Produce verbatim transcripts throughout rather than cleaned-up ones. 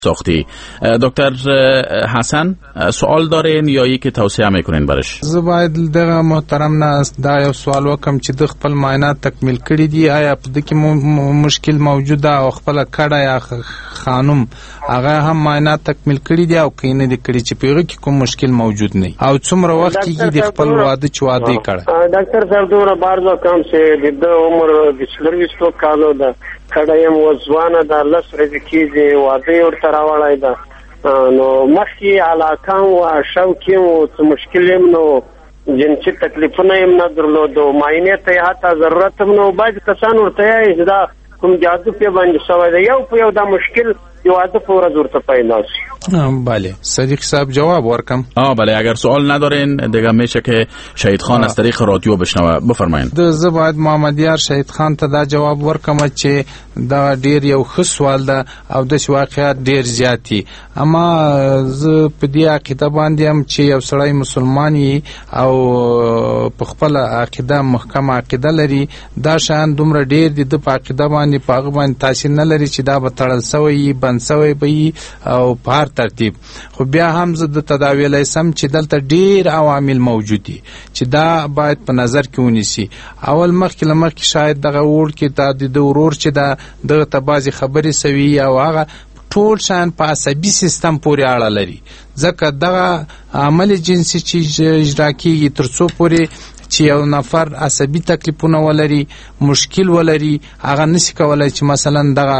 ساختی. دکتر حسن سوال دارین یا یکی توصیه میکنین برش؟ زه باید دغه محترم نه دا یو سوال وکم چې د خپل معاینات تکمیل کړی دي، آیا په دې کې مشکل موجود ده او خپل کړه یا خانم هغه هم معاینات تکمیل کړی دي او کینه دي کړی چې پیغه کې کوم مشکل موجود نه او څومره وخت کې د خپل واده چې واده کړه؟ ډاکټر صاحب دومره بارزو کم چې د عمر د څلوېښتو کالو ده کړه یم وځوانه ده لس ورځې کېږي واده ورته راوړی ده نو مخکې علاقه و شوق یم څه مشکل یم نو جنسي تکلیفونه یم نه درلودو معاینې ته حتی ضرورت هم نو بعضې کسان ورته یایي چې دا کوم جادو پې باندې شوی دی یو په یو دا مشکل یو واده په ورځ ورته پیدا شي. بله صدیق صاحب جواب ورکم. آه بله اگر سوال ندارین دیگه میشه که شهید خان از طریق رادیو بشنوه. بفرمایید. زه باید محمد یار شهید خان ته دا جواب ورکم چې دا ډیر یو ښه سوال ده او د واقعیت ډیر زیاتی، اما زه په دې عقیده باندې هم چې یو سړی مسلمان وي او په خپل عقیده محکم عقیده لري دا شان دومره ډیر دي د په عقیده باندې په هغه باندې تاثیر نه لري چې دا به تړل سوی بند سوی به او په هر ترتیب. خو بیا هم زه د تداویلای سم چې دلته ډیر عوامل موجود دي چې دا باید په نظر کې ونیسي. اول مخکې له مخکې شاید دغه وړ کې دا د ورور چې دا دغه ته بعضې خبرې سوي او هغه ټول شان په عصبي سیستم پورې اړه لري، ځکه دغه عمل جنسي چې اجرا کېږي تر څو پورې چې یو نفر عصبي تکلیفونه ولري مشکل ولري هغه نشي کولای چې مثلا دغه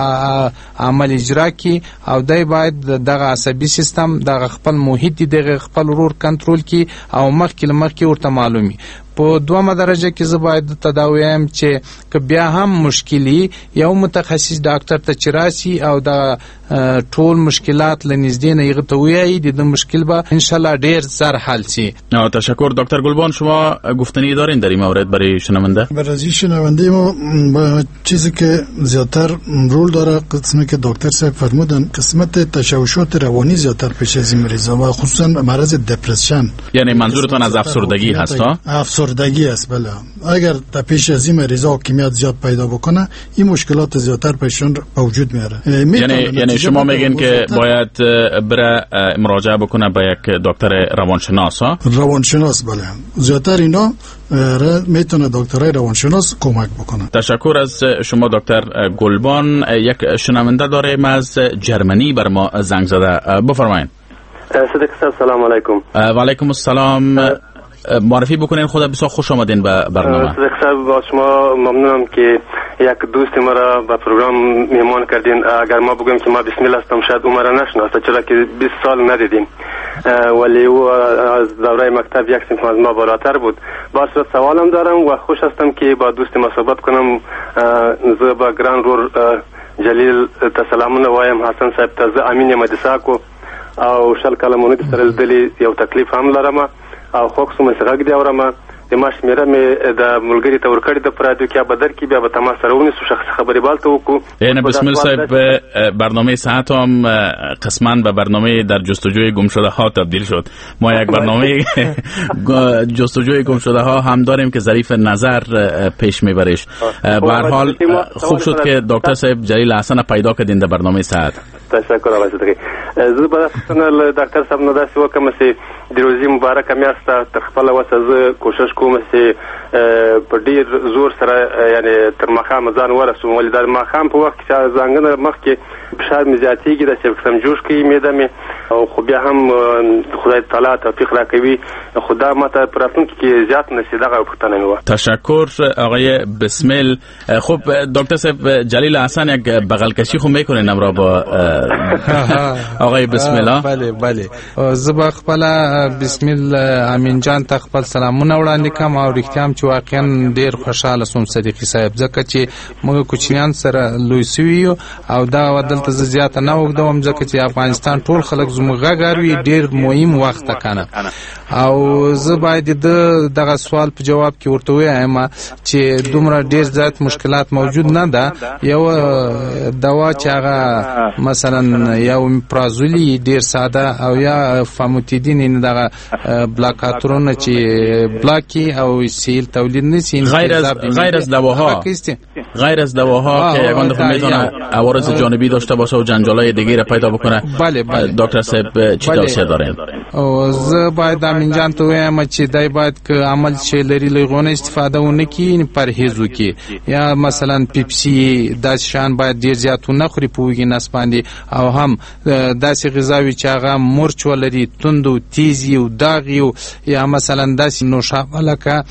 عمل اجرا کړي او دای باید دغه عصبي سیستم دغه خپل محیط دغه خپل ورور کنټرول کړي او مخکې له مخکې ورته معلومي. په دومره درجه کې زه باید تداوی یم چې که بیا هم مشکلي یو متخصص ډاکټر ته چې راسي او د ټول مشکلات له نږدې نه هغه ته ووایي د مشکل به انشالله ډیر زر حل شي. تشکر. دکتر گلبان شما گفتنی دارین در این مورد برای شنونده؟ برای شنونده ما چیزی که زیادتر رول داره قسمی که دکتر صاحب فرمودن قسمت تشوشات روانی زیادتر پیش از این مریضا و خصوصا مرض دپرسیون. یعنی منظورتون از افسردگی هست ها؟ افسردگی است بله. اگر تا پیش از این مریضا کمیت زیاد پیدا بکنه این مشکلات زیادتر پیشون وجود میاره. یعنی یعنی شما میگین که باید بره مراجعه بکنه به یک دکتر روانشناس ها؟ روانشناس بله. زیادتر اینا میتونه دکترای روانشناس کمک بکنه. تشکر از شما دکتر گلبان. یک شنونده داریم از جرمنی بر ما زنگ زده. بفرمایید. صدیق صاحب سلام علیکم. و علیکم السلام. معرفی بکنین خدا بسیار خوش آمدین به برنامه. صدیق صاحب با شما ممنونم که یک دوست ما را به پروگرام میهمان کردین. اگر ما بگویم که ما بسم الله هستم شاید او مرا نشناسه چرا که بیست سال ندیدیم ولی او از دوره مکتب یک سنف از ما بالاتر بود. با صورت سوالم دارم و خوش هستم که با دوست ما صحبت کنم. زه با گران رور جلیل تسلامونه وایم حسن صاحب ته زه امین مدساکو او شل کلمونه د سره دلی یو تکلیف هم لرم او خوښ سم سره غږ دی اورم د ما شمیره مې د ملګری ته ورکړی د پرادیو کې به در کې بیا به تماس سره ونیسو شخصي خبرې بالته وکړو. یعنی بسم الله صاحب برنامه ساعت هم قسما به برنامه در جستجوی گم شده ها تبدیل شد. ما یک برنامه جستجوی گم شده ها هم داریم که ظریف نظر پیش میبرش. به هر حال خوب شد که دکتر صاحب جلیل حسن پیدا کردین در برنامه ساعت. تشکر آقای صدیقی. زه به خپل ډاکټر صاحب نو داسې وکم چې د روزي مبارکه میاشته تر خپل وسه زه کوشش کوم چې په ډیر زور سره یعنی تر مخامه ځان ورسوم ولې د مخام په وخت کې ځانګړنه مخکې فشار مې زیاتېږي د چې قسم جوش کوي معده مې او خو بیا هم خدای تعالی توفیق راکوي خدا ماته پر راتلونکي کې زیات نشي دغه پوښتنه مې وه. تشکر آقای بسمل. خب دکتر صاحب جلیل حسن یک بغل کشی خو میکنین امرا با آقای بسمل. بله بله زه به خپل بسمل امین جان ته خپل سلامونه وړاندې کوم او رښتیا هم چې واقعا ډیر خوشاله سوم صدیقي صاحب ځکه چې موږ کوچنیان سره لوی سوي او دا دلته زیات نه وګدوم ځکه چې افغانستان ټول خلک زموږ غاګاروي ډیر مهم وخت کنه او زه باید دغه سوال په جواب کې ورته وایم چې دومره ډیر زیات مشکلات موجود نه ده. یو دوا چې هغه مثلا یو پرازولی ډیر ساده او یا فاموتیدین دغه بلاکاتورونه چې بلاکی او سیل تولید نشي غیر از غیر از دواها غیر از دواها که یگان دفعه میتونه عوارض جانبی داشته باشه و جنجالای دیگه را پیدا بکنه. بله بله دکتر صاحب چی توصیه دارین؟ او زه باید امین جان ته وایم چې دای باید که عمل چې لري لغونه استفاده ونه کی پرهیز وکي یا مثلا پیپسي د شان باید ډیر زیات نه خوري په وګي نس باندې او هم داسې غذاوي چې هغه مرچ ولري توند او تیز او داغ یا مثلا داسې نوشابه لکه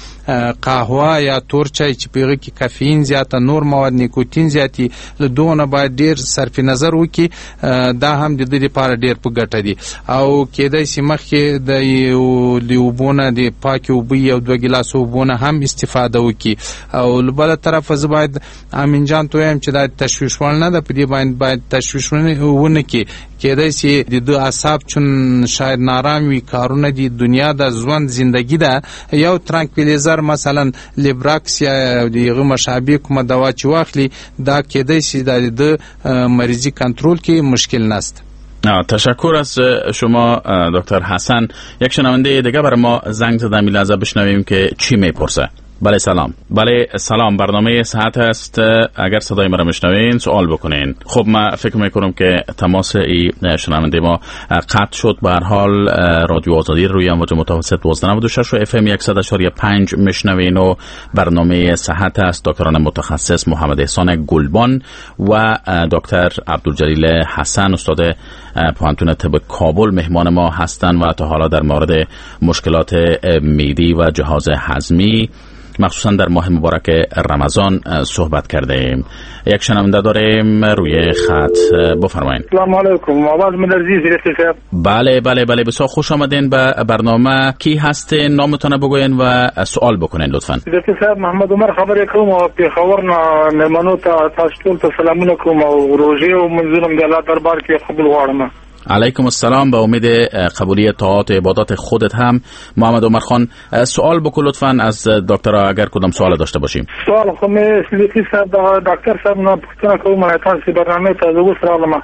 قهوه یا تور چای چې پیغه کې کافین زیات نور مواد نیکوتین زیاتی له دوه باید ډیر صرف نظر وکي دا هم د دې لپاره ډیر په ګټه دي او کېدای شي مخکې د یو لیوبونه د پاکي او بي او دوه ګلاس وبونه هم استفاده وکي او بل طرف ز باید امین جان ته هم چې دا تشویش ول نه ده په دې باندې باید تشویش ونه کی کېدای شي د اعصاب چون شاید نارام وي کارونه دي دنیا د ژوند زندگی ده یو ترانکویلیزر مثلا لیبراکس یا دغه مشابه کومه دوا چې واخلي دا کېدای شي د مریضی کنترل کې مشکل نست. تشکر از شما دکتر حسن. یک شنونده دیگه برای ما زنگ زده، می لحظه بشنویم که چی میپرسه. بله سلام. بله سلام، برنامه صحت است. اگر صدای مرا میشنوین سوال بکنین. خب من فکر میکنم که تماس ای شنونده ما قطع شد. به هر حال رادیو آزادی روی امواج متوسط دوازده نود و شش و اف ام صد و پنج میشنوین و برنامه صحت است. دکتران متخصص محمد احسان گلبان و دکتر عبدالجلیل حسن استاد پوهنتون طب کابل مهمان ما هستند و تا حالا در مورد مشکلات معدی و جهاز هضمی مخصوصا در ماه مبارک رمضان صحبت کردیم. یک شنونده داریم روی خط، بفرمایید. سلام علیکم، آواز من عزیز صاحب. بله بله بله، بسیار خوش آمدین به برنامه. کی هستین؟ نامتون بگوین و سوال بکنین لطفاً. صاحب محمد عمر خبرې کوم او پیښور نه مېمنو ته تاسو ټول ته سلامونه کوم او روزي او منظورم د الله دربار کې قبول غواړم. علیکم السلام، به امید قبولی طاعات عبادات خودت هم. محمد عمر خان سوال بکن لطفاً از دکتر، اگر کدام سوال داشته باشیم. سوال خو مې سلیقي صاحب دکتر صاحب نه پوښتنه کوم، تاسو برنامه ته زه وسرالم.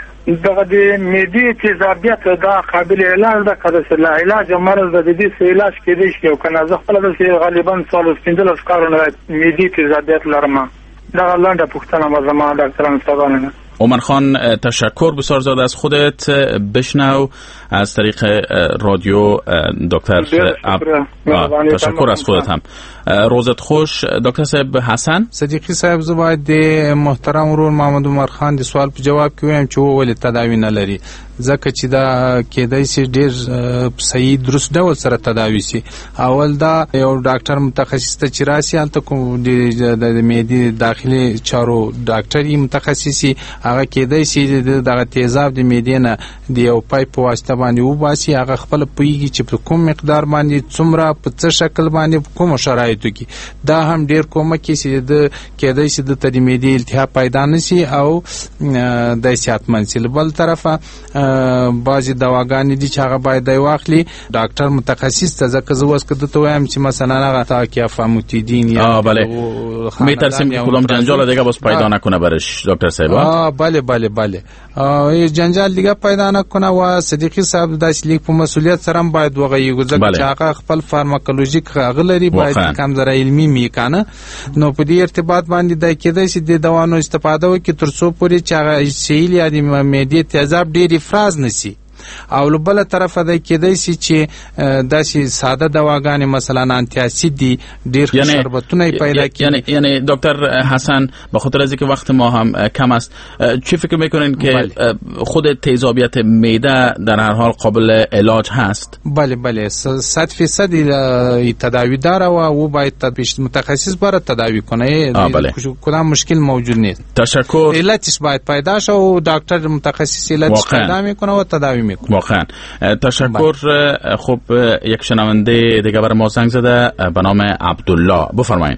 دغه د معدې تیزابیت دا قابل علاج ده که د علاج مرض د دې علاج کېدای شي او کنه زه خپل د غالبا سوال سپینځل کارونه معدې تیزابیت لرم. دا لنډه پوښتنه ما زما ډاکټران صاحبانه. عمر خان تشکر بسیار زیاد از خودت. بشنو از طریق رادیو دکتر عب... تشکر از خودت هم. روزت خوش. دکتر صاحب حسن صدیقی صاحب، زه باید د محترم ورور محمد عمر خان د سوال په جواب کې وایم چې ولې تداوی نه لري، ځکه چې دا کېدای شي ډیر صحیح درست ډول سره تداوی شي. اول دا یو ډاکټر متخصص ته چې راسي هلته کوم د معدې داخلي چارو ډاکټري متخصصي هغه کېدای شي دغه تیزاب د معدې نه د یو پایپ په واسطه باندې وباسي، هغه خپل پوهیږي چې په کوم مقدار باندې څومره په څه شکل باندې کوم شرایطو کې دا هم ډیر کومک کوي د کېدای شي د تدې معدې التهاب پیدا نشي او د صحتمند شي. بل طرفه بعضی دواګانې دي چې هغه باید دی واخلي ډاکټر متخصص ته، ځکه زه اوس که دته وایم چې مثلا هغه تاکیا فاموتیدین یا بله میترسیم کدام جنجال دیگه باز پیدا نکنه برش دکتر صاحب. آه بله بله بله یه جنجال دیگه پیدا نکنه و صدیقی صاحب داسې لیک په مسئولیت سره هم باید وغږیږو، ځکه چې هغه خپل فارماکولوژیک هغه لري، باید کم ذره علمي میکنه. نو په دې ارتباط باندې د کېدای شي د دواونو استفاده وکړي تر څو پورې چې هغه سیل یا د معدې تیزاب ډیر افراز نشي. او لبل طرف د کېدای شي چې داسې ساده دواګانې مثلا انتی اسید دي ډیر شربتونه پیدا کړي. یعنی یعنی دکتر حسن به خاطر از اینکه وقت ما هم کم است، چی فکر میکنین که بله. خود تیزابیت معده در هر حال قابل علاج هست؟ بله بله صد فیصد تداوی داره و او باید متخصص برای تداوی کنه. بله. کدام مشکل موجود نیست. تشکر. علتش باید پیدا شه و دکتر متخصص علتش پیدا میکنه و تداوی میکنه. واقعا تشکر. خب یک شنونده دیگه برای ما زنگ زده به نام عبدالله، بفرمایید.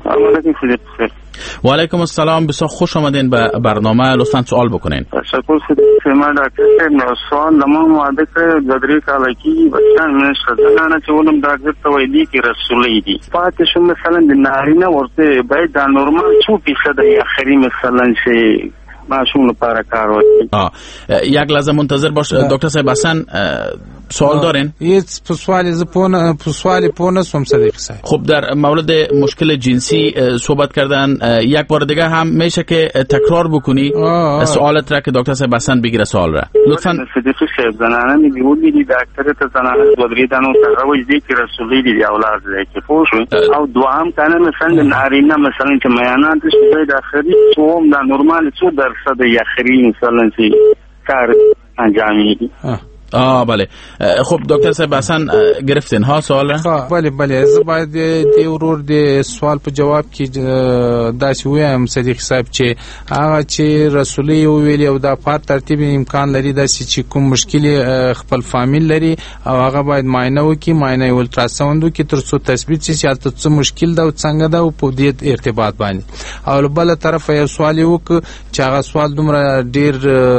و علیکم السلام، بسیار خوش آمدین به برنامه. لطفاً سوال بکنین. تشکر سیما دکتر نو سوال لما مواده که گدری کالکی بچان میشه نه چونم دکتر تویدی کی رسولی دی پاتشون مثلا د نارینه ورته باید د نورمال څو فیصد اخري مثلا شي ماشوم لپاره کار ورکوي. یک لحظه منتظر باش دکتر صاحب. حسن سوال دارین؟ یه سوال ز پون سوال پون سوم صدیق صاحب. خب در مورد مشکل جنسی صحبت کردن، یک بار دیگه هم میشه که تکرار بکنی سوالت را که دکتر صاحب حسن بگیره سوال را لطفاً. صدیق صاحب زنانه میگویی دی دکتر ته زنانه ودریدن او سره وځي چې رسولي دی اولاد دی چې پوښوي او دوام کنه مثلا نارینه مثلا چې میانات شوی د اخري څوم د نورمال څو درصد یخري مثلا چې کار انجامی. آه بله. خب دکتر صاحب حسن گرفتین ها سوال را؟ بله بله زه باید دی ورور دی سوال په جواب کې داسې وایم صدیق صاحب چې هغه چې رسولي ویلي او د پات ترتیب امکان لري داسې چې کوم مشکل خپل فامیل لري او هغه باید معاینه وکړي، معاینه الټراساوند وکړي تر څو تثبیت شي چې هلته څه مشکل ده او څنګه ده او په دې ارتباط باندې. او بله طرف یو سوال یې وکړ چې هغه سوال دومره ډېر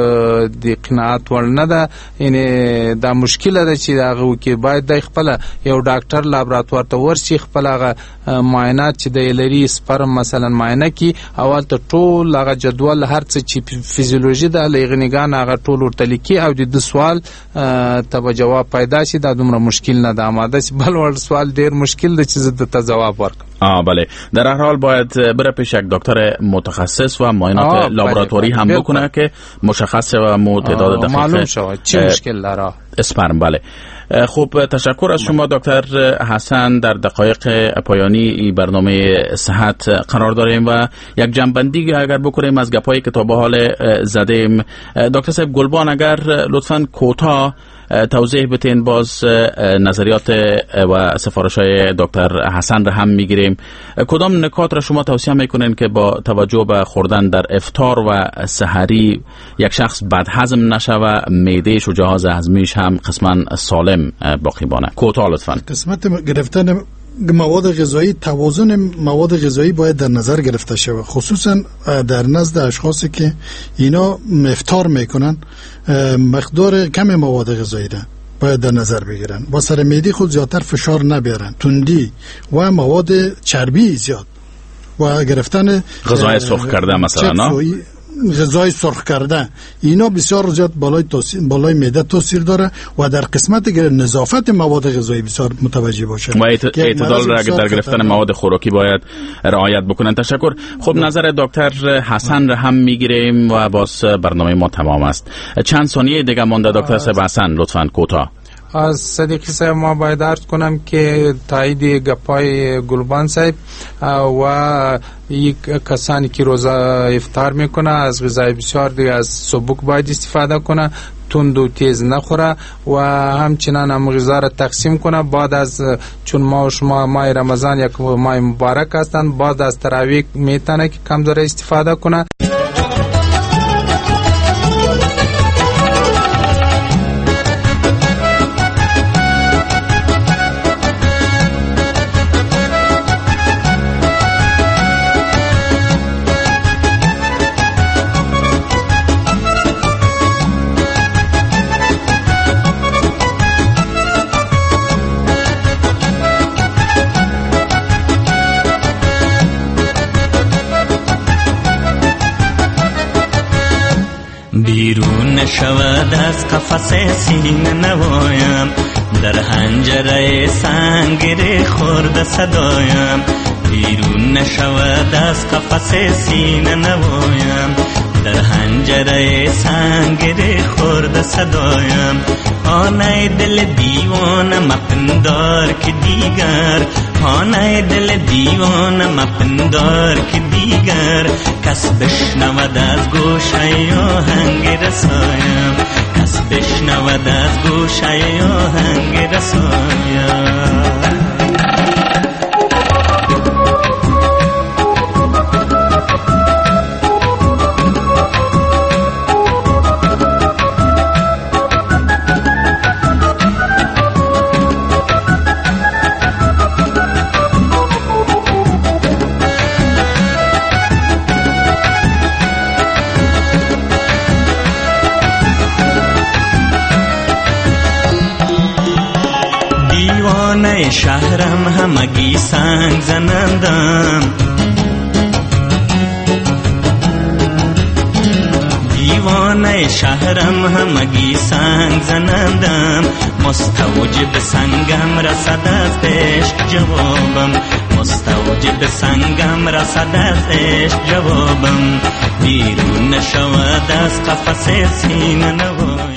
د قناعت وړ نه ده، یعنې دا مشکله ده چې هغه کې باید د خپل یو ډاکټر لابراتوار ته ورشي، خپل هغه معاینات چې د لري سپرم مثلا معاینه کی اول ته ټول هغه جدول هر څه چې فیزیولوژي د لغنیګان هغه ټول ورته لیکي او د سوال ته جواب پیدا شي. دا دومره مشکل نه ده، آماده شي بل ور سوال ډیر مشکل ده چې زه ته جواب ورکړم. آه بله. در هر حال باید بره پیش یک دکتر متخصص و معاینات لابراتواری هم بکنه که مشخص و معتدل دقیق معلوم شود چه مشکل داره اسپرم. بله. خوب تشکر از شما دکتر حسن. در دقایق پایانی برنامه صحت قرار داریم و یک جنبندی اگر بکنیم از گپایی که تا به حال زدیم. دکتر صاحب گلبان اگر لطفاً کوتاه توضیح بتین، باز نظریات و سفارش های دکتر حسن را هم میگیریم. کدام نکات را شما توصیه میکنین که با توجه به خوردن در افطار و سحری یک شخص بدهضم نشه و معده‌اش و جهاز هضمیش هم قسما سالم باقی بانه؟ کوتاه لطفاً. قسمت گرفتن مواد غذایی، توازن مواد غذایی باید در نظر گرفته شود، خصوصا در نزد اشخاصی که اینا افطار میکنن مقدار کم مواد غذایی را باید در نظر بگیرن، با سر معده خود زیادتر فشار نبیارن، تندی و مواد چربی زیاد و گرفتن غذای سرخ کرده مثلا غذای سرخ کرده اینا بسیار زیاد بالای تاثیر بالای معده تاثیر داره و در قسمت نظافت مواد غذایی بسیار متوجه باشه و اعتدال را در گرفتن مواد خوراکی باید رعایت بکنن. تشکر. خب نظر دکتر حسن را هم میگیریم و باز برنامه ما تمام است. چند ثانیه دیگه مونده دکتر صاحب حسن لطفاً کوتاه. از صدیقی صاحب ما باید عرض کنم که تایید گپای گلبان صاحب و یک کسانی که روزه افطار میکنه از غذای بسیار دیگه از سبک باید استفاده کنه، تند و تیز نخوره و همچنان هم غذا را تقسیم کنه. بعد از چون ما و شما ماه رمضان یک ماه مبارک هستند، بعد از تراویح میتونه که کم داره استفاده کنه. بیرون شود از قفس سینه نوایم، در حنجره سنگری خورده صدایم. بیرون نشود از قفس سینه نوایم، در حنجره سنگری خورده صدایم. آنای دل دیوانه مپندار که دیگر، آنای دل دیوانه مپندار که دیگر، کس بشنود از گوشه آهنگ رسایم، کس بشنود از گوشه آهنگ رسایم. شهرم همگی سنگ زنندم، خانه شهرم همگی سنگ زنندم، مستوجب سنگم رسد از عشق جوابم، مستوجب سنگم رسد از عشق جوابم، بیرون نشود از قفس سینه نوایم.